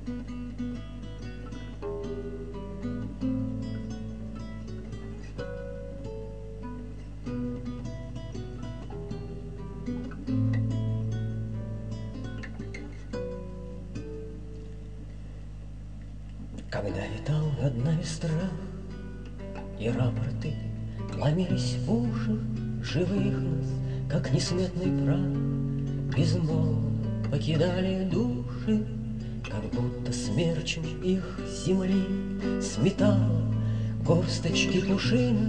Когда витал над нами страх, и рапорты ломились в уши, живых нас, как несметный прах, безмолвно покидали души, как будто смерчем их земли сметала горсточки пушинок.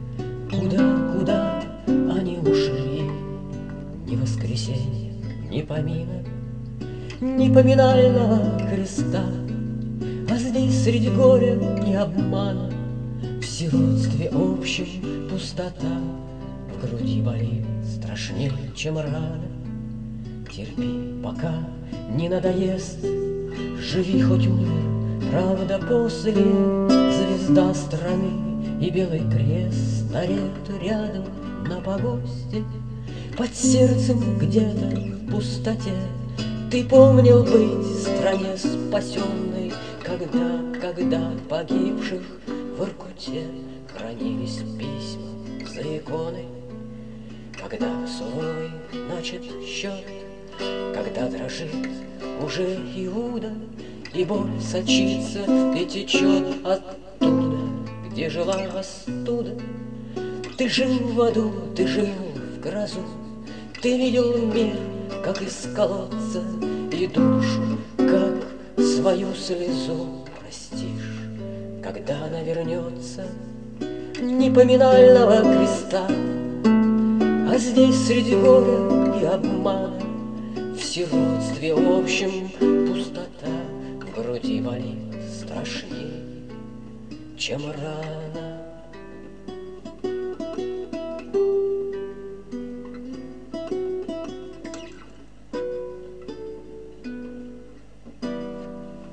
Куда они ушли? Ни воскресенья, ни поминок, ни поминального креста. А здесь среди горя и обмана, в сиротстве общем пустота. В груди болит страшнее, чем рана. Терпи, пока не надоест, живи хоть умер, правда после. Звезда страны и белый крест стареют рядом на погосте. Под сердцем где-то в пустоте ты помнил быть в стране спасенной, когда погибших в Иркуте хранились письма за иконой. Когда суровый начат счет, когда дрожит уже Иуда, и боль сочится и течет оттуда, где жила остуда. Ты жил в аду, ты жил в грозу, ты видел мир, как из колодца, и душу, как свою слезу простишь, когда она вернется непоминального креста. А здесь среди горя и обмана, в сиротстве общем пустота. В груди болит страшней, чем рана.